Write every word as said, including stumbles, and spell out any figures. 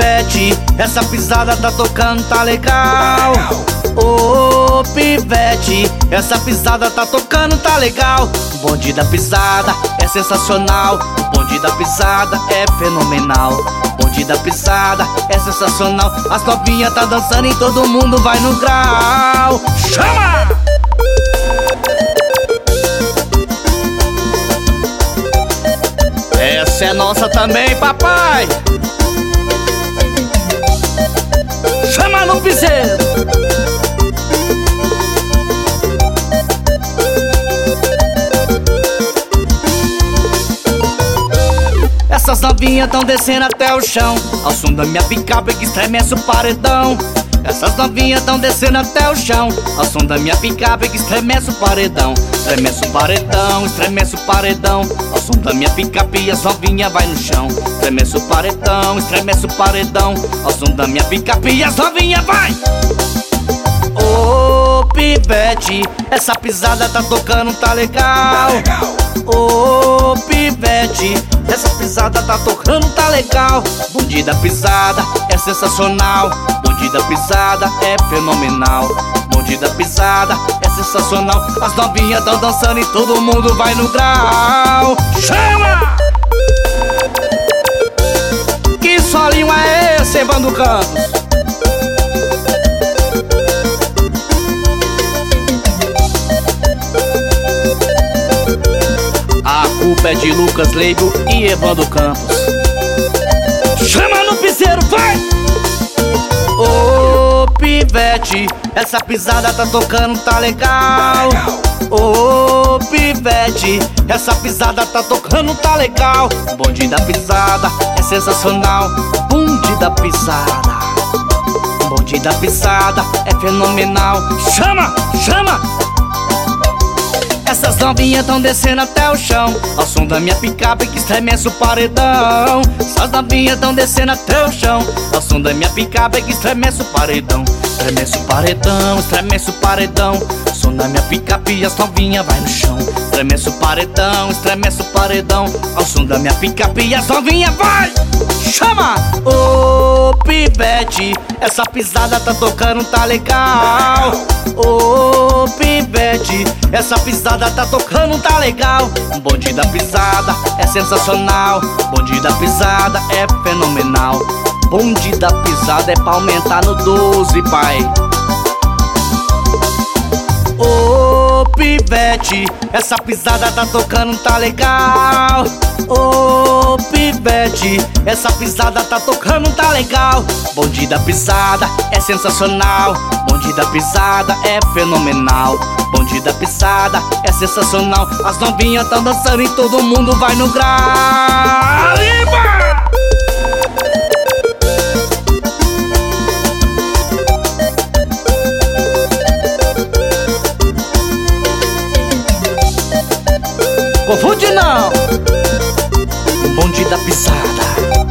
pivete, essa pisada tá tocando, tá legal. Ô pivete, essa pisada tá tocando, tá legal. O bonde da pisada é sensacional, o bonde da pisada é fenomenal. O bonde da pisada é sensacional, as novinhas tá dançando e todo mundo vai no grau. Chama! Essa é nossa também, papai. Chama no piseiro. Essas novinhas tão descendo até o chão, ao som da minha picape que estremece o paredão. Essas novinhas tão descendo até o chão, ao som da minha picape que estremece o paredão. Estremece o paredão, estremece o paredão, ao som da minha picape e as novinhas vai no chão. Estremece o paredão, estremece o paredão, ao som da minha picape e as novinhas vai. Ô pivete, essa pisada tá tocando, tá legal. Ô pivete, essa pisada tá tocando, tá legal. Bonde da pisada é sensacional, bonde da pisada é fenomenal. Bonde da pisada é sensacional, as novinhas tão dançando e todo mundo vai no grau. Chama! Que solinho é esse, Evandro Campos? A culpa é de Lucas Leibo e Evandro Campos. Chama no piseiro, vai! Ô pivete, essa pisada tá tocando, tá legal. Ô pivete, essa pisada tá tocando, tá legal. O bonde da pisada é sensacional, o bonde da pisada, o bonde da pisada é fenomenal. Chama, chama! Essas novinhas tão descendo até o chão, ao som da minha picape que estremece o paredão. Essas novinhas tão descendo até o chão, ao som da minha picape que estremece o paredão. Estremece o paredão, estremece o paredão, ao som da minha picape e as novinhas vai no chão. Estremece o paredão, estremece o paredão, ao som da minha picape e as novinhas vai. Chama! Ô pivete, essa pisada tá tocando, tá legal. Ô pivete, essa pisada tá tocando, tá legal. O bonde da pisada é sensacional, o bonde da pisada é fenomenal. Bonde da pisada é pra aumentar no doze, pai. Ô pivete, essa pisada tá tocando, tá legal. Ô pivete, essa pisada tá tocando, tá legal. Bonde da pisada é sensacional, bonde da pisada é fenomenal. Bonde da pisada é sensacional, as novinhas tão dançando e todo mundo vai no grau. Confunde não! Bonde da pisada.